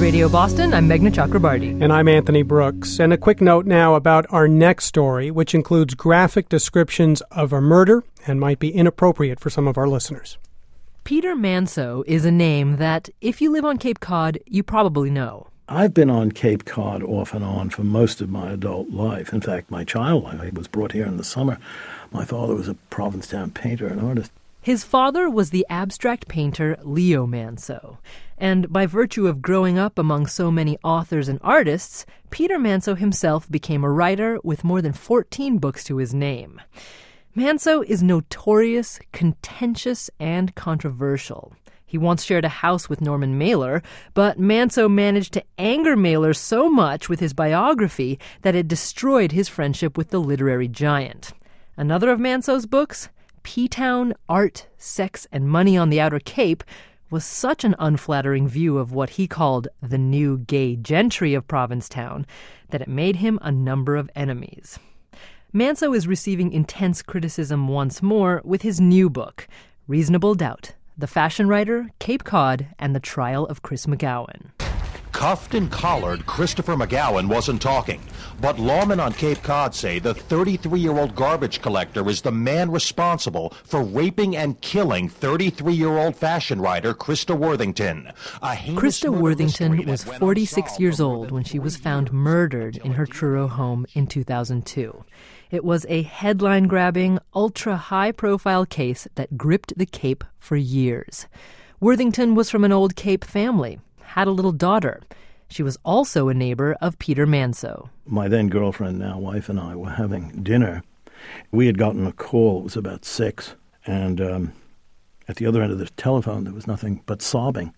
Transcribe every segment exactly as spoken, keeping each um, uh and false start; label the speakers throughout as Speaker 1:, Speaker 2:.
Speaker 1: Radio Boston. I'm Meghna Chakrabarty.
Speaker 2: And I'm Anthony Brooks. And a quick note now about our next story, which includes graphic descriptions of a murder and might be inappropriate for some of our listeners.
Speaker 1: Peter Manso is a name that, if you live on Cape Cod, you probably know.
Speaker 3: I've been on Cape Cod off and on for most of my adult life. In fact, my child life, I was brought here in the summer. My father was a Provincetown painter and artist.
Speaker 1: His father was the abstract painter Leo Manso. And by virtue of growing up among so many authors and artists, Peter Manso himself became a writer with more than fourteen books to his name. Manso is notorious, contentious, and controversial. He once shared a house with Norman Mailer, but Manso managed to anger Mailer so much with his biography that it destroyed his friendship with the literary giant. Another of Manso's books, P-Town, Art, Sex, and Money on the Outer Cape, was such an unflattering view of what he called the new gay gentry of Provincetown that it made him a number of enemies. Manso is receiving intense criticism once more with his new book, Reasonable Doubt, The Fashion Writer, Cape Cod, and the Trial of Chris McGowan.
Speaker 4: Cuffed and collared, Christopher McGowan wasn't talking. But lawmen on Cape Cod say the thirty-three-year-old garbage collector is the man responsible for raping and killing thirty-three-year-old fashion writer Christa Worthington.
Speaker 1: Christa Worthington was forty-six years old when she was found murdered in her Truro home in two thousand two. It was a headline-grabbing, ultra-high-profile case that gripped the Cape for years. Worthington was from an old Cape family, had a little daughter. She was also a neighbor of Peter Manso.
Speaker 3: My then-girlfriend, now wife, and I were having dinner. We had gotten a call. It was about six. And um, at the other end of the telephone, there was nothing but sobbing.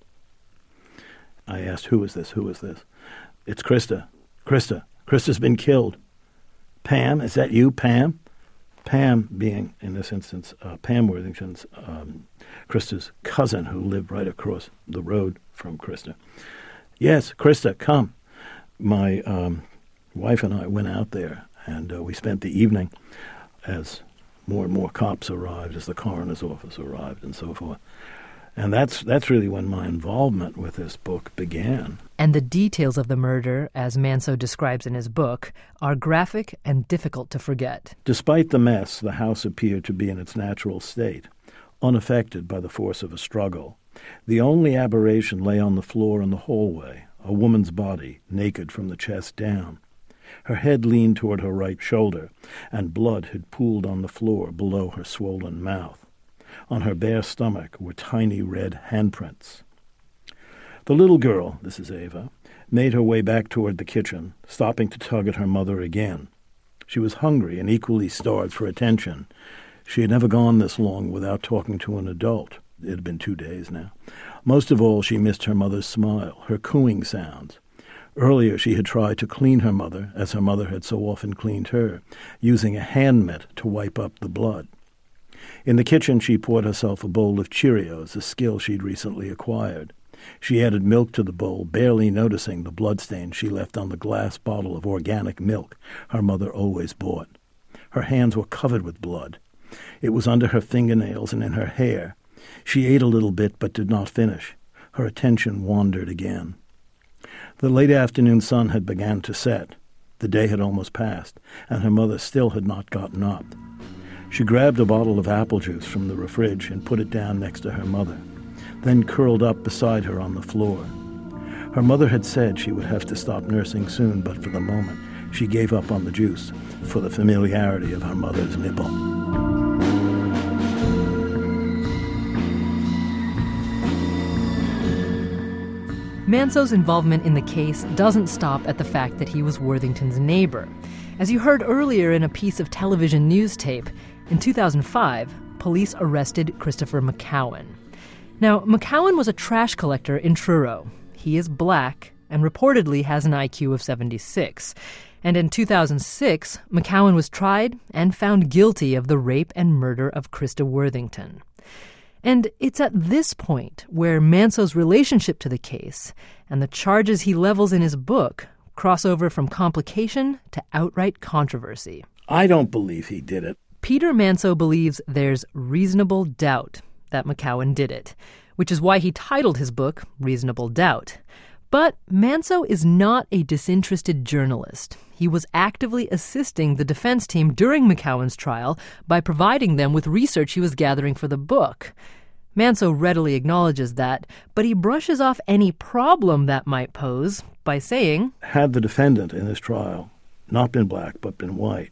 Speaker 3: I asked, who is this? Who is this? It's Christa. Christa. Christa's been killed. Pam, is that you, Pam? Pam being, in this instance, uh, Pam Worthington's, um, Christa's cousin who lived right across the road from Christa. Yes, Christa, come. My um, wife and I went out there, and uh, we spent the evening as more and more cops arrived, as the coroner's office arrived, and so forth. And that's that's really when my involvement with this book began.
Speaker 1: And the details of the murder, as Manso describes in his book, are graphic and difficult to forget.
Speaker 3: Despite the mess, the house appeared to be in its natural state, unaffected by the force of a struggle. The only aberration lay on the floor in the hallway, a woman's body, naked from the chest down. Her head leaned toward her right shoulder, and blood had pooled on the floor below her swollen mouth. On her bare stomach were tiny red handprints. The little girl, this is Ava, made her way back toward the kitchen, stopping to tug at her mother again. She was hungry and equally starved for attention. She had never gone this long without talking to an adult. It had been two days now. Most of all, she missed her mother's smile, her cooing sounds. Earlier, she had tried to clean her mother, as her mother had so often cleaned her, using a hand mitt to wipe up the blood. In the kitchen, she poured herself a bowl of Cheerios, a skill she'd recently acquired. She added milk to the bowl, barely noticing the bloodstains she left on the glass bottle of organic milk her mother always bought. Her hands were covered with blood. It was under her fingernails and in her hair. She ate a little bit but did not finish. Her attention wandered again. The late afternoon sun had begun to set. The day had almost passed, and her mother still had not gotten up. She grabbed a bottle of apple juice from the fridge and put it down next to her mother, then curled up beside her on the floor. Her mother had said she would have to stop nursing soon, but for the moment she gave up on the juice for the familiarity of her mother's nipple.
Speaker 1: Manso's involvement in the case doesn't stop at the fact that he was Worthington's neighbor. As you heard earlier in a piece of television news tape, in two thousand five, police arrested Christopher McGowan. Now, McGowan was a trash collector in Truro. He is black and reportedly has an I Q of seventy-six. And in two thousand six, McGowan was tried and found guilty of the rape and murder of Christa Worthington. And it's at this point where Manso's relationship to the case and the charges he levels in his book cross over from complication to outright controversy.
Speaker 3: I don't believe he did it.
Speaker 1: Peter Manso believes there's reasonable doubt that McGowan did it, which is why he titled his book Reasonable Doubt. But Manso is not a disinterested journalist. He was actively assisting the defense team during McCowan's trial by providing them with research he was gathering for the book. Manso readily acknowledges that, but he brushes off any problem that might pose by saying,
Speaker 3: had the defendant in this trial not been black but been white,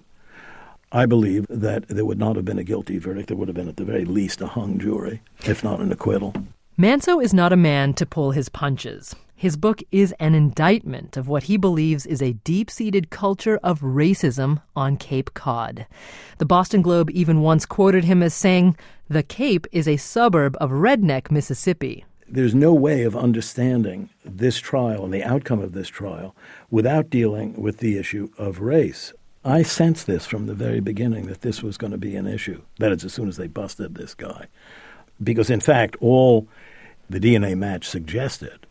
Speaker 3: I believe that there would not have been a guilty verdict. There would have been at the very least a hung jury, if not an acquittal.
Speaker 1: Manso is not a man to pull his punches. His book is an indictment of what he believes is a deep-seated culture of racism on Cape Cod. The Boston Globe even once quoted him as saying, "The Cape is a suburb of redneck Mississippi."
Speaker 3: There's no way of understanding this trial and the outcome of this trial without dealing with the issue of race. I sensed this from the very beginning, that this was going to be an issue. That is, as soon as they busted this guy. Because, in fact, all the D N A match suggested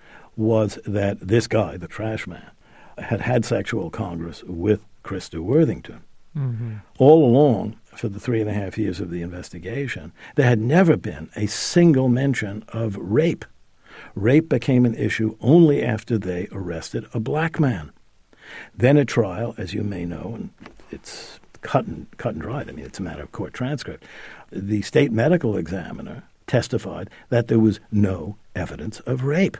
Speaker 3: was that this guy, the trash man, had had sexual congress with Krista Worthington. Mm-hmm. All along, for the three and a half years of the investigation, there had never been a single mention of rape. Rape became an issue only after they arrested a black man. Then at trial, as you may know, and it's cut and, cut and dried, I mean, it's a matter of court transcript, the state medical examiner testified that there was no evidence of rape.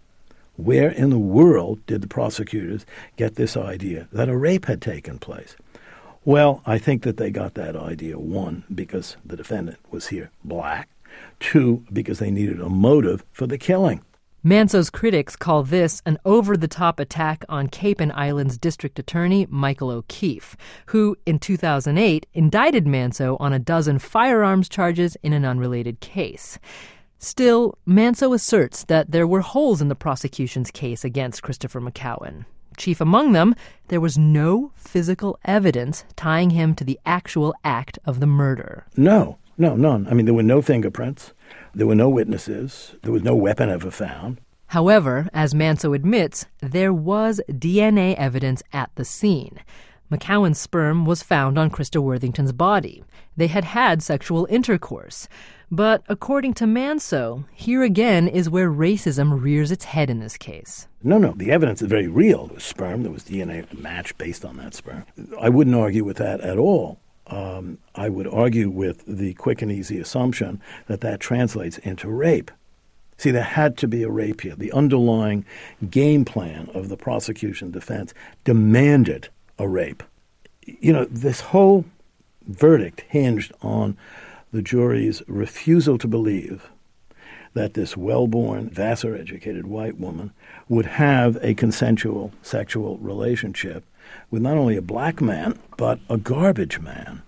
Speaker 3: Where in the world did the prosecutors get this idea that a rape had taken place? Well, I think that they got that idea, one, because the defendant was here black, two, because they needed a motive for the killing.
Speaker 1: Manso's critics call this an over-the-top attack on Cape and Islands District Attorney Michael O'Keefe, who, in two thousand eight, indicted Manso on a dozen firearms charges in an unrelated case. Still, Manso asserts that there were holes in the prosecution's case against Christopher McCowan. Chief among them, there was no physical evidence tying him to the actual act of the murder.
Speaker 3: No, no, none. I mean, there were no fingerprints. There were no witnesses. There was no weapon ever found.
Speaker 1: However, as Manso admits, there was D N A evidence at the scene. McCowan's sperm was found on Krista Worthington's body. They had had sexual intercourse. But according to Manso, here again is where racism rears its head in this case.
Speaker 3: No, no, the evidence is very real. There was sperm. There was D N A match based on that sperm. I wouldn't argue with that at all. Um, I would argue with the quick and easy assumption that that translates into rape. See, there had to be a rape here. The underlying game plan of the prosecution defense demanded a rape. You know, this whole verdict hinged on the jury's refusal to believe that this well-born, Vassar-educated white woman would have a consensual sexual relationship with not only a black man, but a garbage man.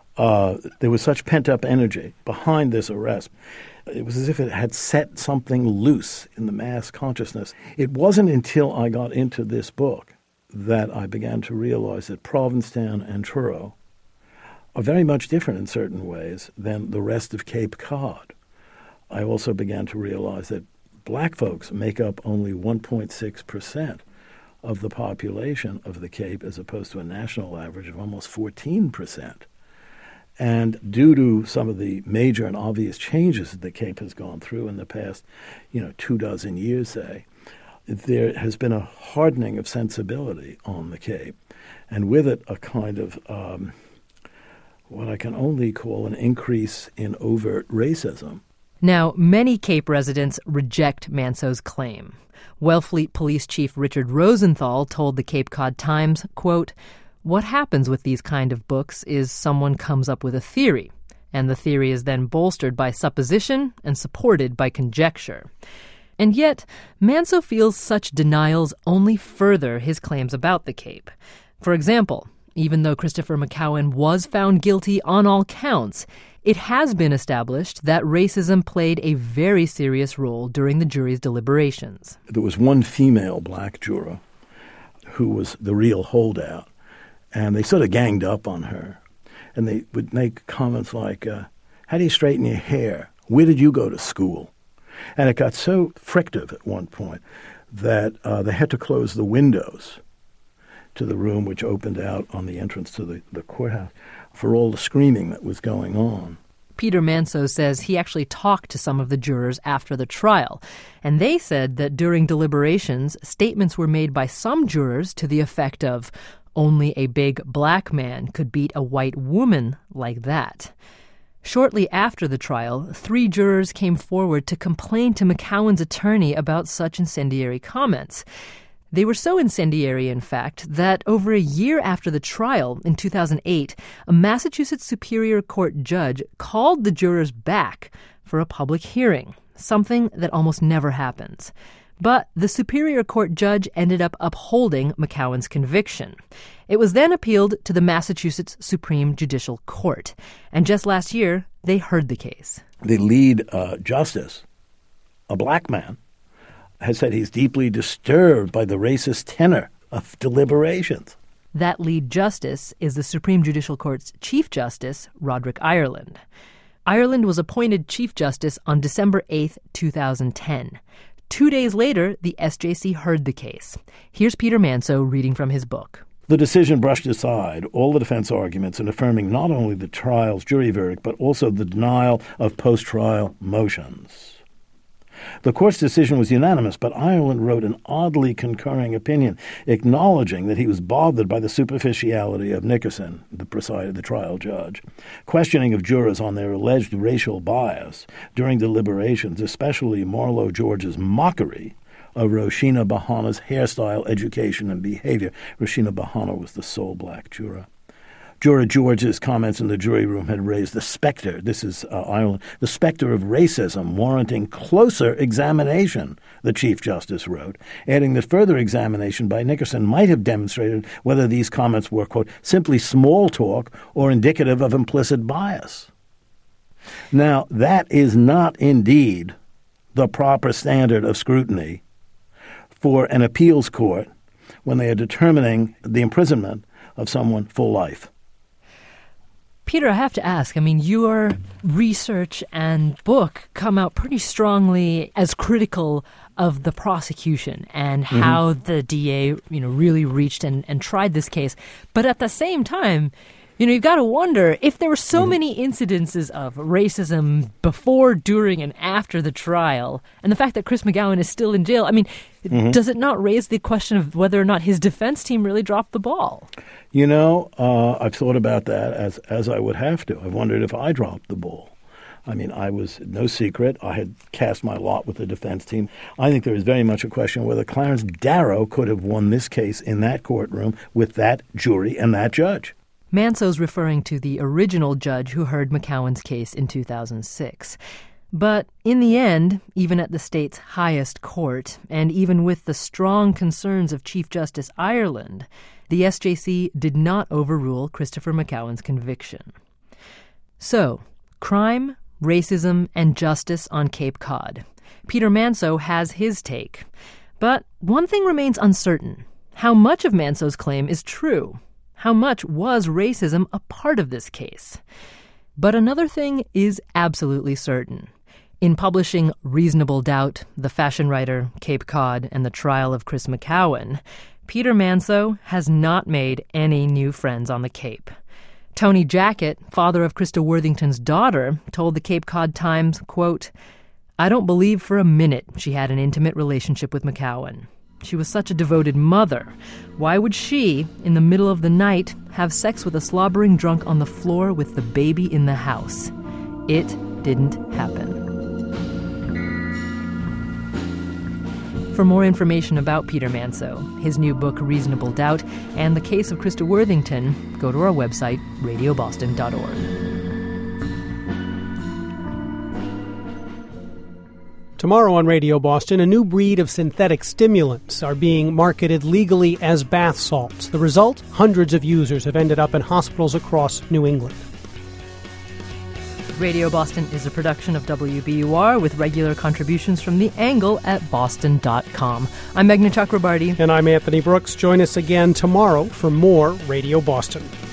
Speaker 3: Uh, there was such pent-up energy behind this arrest. It was as if it had set something loose in the mass consciousness. It wasn't until I got into this book that I began to realize that Provincetown and Truro are very much different in certain ways than the rest of Cape Cod. I also began to realize that black folks make up only one point six percent of the population of the Cape, as opposed to a national average of almost fourteen percent. And due to some of the major and obvious changes that the Cape has gone through in the past, you know, two dozen years, say, there has been a hardening of sensibility on the Cape, and with it a kind of um, what I can only call an increase in overt racism.
Speaker 1: Now, many Cape residents reject Manso's claim. Wellfleet Police Chief Richard Rosenthal told the Cape Cod Times, quote, "What happens with these kind of books is someone comes up with a theory, and the theory is then bolstered by supposition and supported by conjecture." And yet, Manso feels such denials only further his claims about the Cape. For example, even though Christopher McCowan was found guilty on all counts, it has been established that racism played a very serious role during the jury's deliberations.
Speaker 3: There was one female black juror who was the real holdout, and they sort of ganged up on her. And they would make comments like, uh, how do you straighten your hair? Where did you go to school? And it got so frictive at one point that uh, they had to close the windows to the room which opened out on the entrance to the, the courthouse for all the screaming that was going on.
Speaker 1: Peter Manso says he actually talked to some of the jurors after the trial, and they said that during deliberations, statements were made by some jurors to the effect of, "Only a big black man could beat a white woman like that." Shortly after the trial, three jurors came forward to complain to McCowan's attorney about such incendiary comments. They were so incendiary, in fact, that over a year after the trial, in two thousand eight, a Massachusetts Superior Court judge called the jurors back for a public hearing, something that almost never happens. But the Superior Court judge ended up upholding McCowan's conviction. It was then appealed to the Massachusetts Supreme Judicial Court. And just last year, they heard the case.
Speaker 3: The lead uh, justice, a black man, has said he's deeply disturbed by the racist tenor of deliberations.
Speaker 1: That lead justice is the Supreme Judicial Court's Chief Justice, Roderick Ireland. Ireland was appointed Chief Justice on December eighth, two thousand ten. Two days later, the S J C heard the case. Here's Peter Manso reading from his book.
Speaker 3: The decision brushed aside all the defense arguments in affirming not only the trial's jury verdict, but also the denial of post-trial motions. The court's decision was unanimous, but Ireland wrote an oddly concurring opinion, acknowledging that he was bothered by the superficiality of Nickerson, the presided the trial judge, questioning of jurors on their alleged racial bias during deliberations, especially Marlo George's mockery of Roshina Bahana's hairstyle, education, and behavior. Roshina Bahana was the sole black juror. Juror George's comments in the jury room had raised the specter, this is uh, Ireland, the specter of racism warranting closer examination, the Chief Justice wrote, adding that further examination by Nickerson might have demonstrated whether these comments were, quote, simply small talk or indicative of implicit bias. Now, that is not indeed the proper standard of scrutiny for an appeals court when they are determining the imprisonment of someone for life.
Speaker 1: Peter, I have to ask, I mean, your research and book come out pretty strongly as critical of the prosecution and mm-hmm. how the D A, you know, really reached and, and tried this case. But at the same time, you know, you've got to wonder if there were so mm-hmm. many incidences of racism before, during, and after the trial, and the fact that Chris McGowan is still in jail, I mean, mm-hmm. does it not raise the question of whether or not his defense team really dropped the ball?
Speaker 3: You know, uh, I've thought about that as as I would have to. I've wondered if I dropped the ball. I mean, I was no secret. I had cast my lot with the defense team. I think there is very much a question whether Clarence Darrow could have won this case in that courtroom with that jury and that judge.
Speaker 1: Manso's referring to the original judge who heard McCowan's case in two thousand six. But in the end, even at the state's highest court, and even with the strong concerns of Chief Justice Ireland, the S J C did not overrule Christopher McCowan's conviction. So, crime, racism, and justice on Cape Cod. Peter Manso has his take. But one thing remains uncertain. How much of Manso's claim is true? How much was racism a part of this case? But another thing is absolutely certain. In publishing Reasonable Doubt, The Fashion Writer, Cape Cod, and the Trial of Chris McCowan, Peter Manso has not made any new friends on the Cape. Tony Jackett, father of Krista Worthington's daughter, told the Cape Cod Times, quote, "I don't believe for a minute she had an intimate relationship with McCowan. She was such a devoted mother. Why would she, in the middle of the night, have sex with a slobbering drunk on the floor with the baby in the house? It didn't happen." For more information about Peter Manso, his new book Reasonable Doubt, and the case of Krista Worthington, go to our website, radio boston dot org.
Speaker 2: Tomorrow on Radio Boston, a new breed of synthetic stimulants are being marketed legally as bath salts. The result? Hundreds of users have ended up in hospitals across New England.
Speaker 1: Radio Boston is a production of W B U R with regular contributions from The Angle at boston dot com. I'm Meghna Chakrabarty.
Speaker 2: And I'm Anthony Brooks. Join us again tomorrow for more Radio Boston.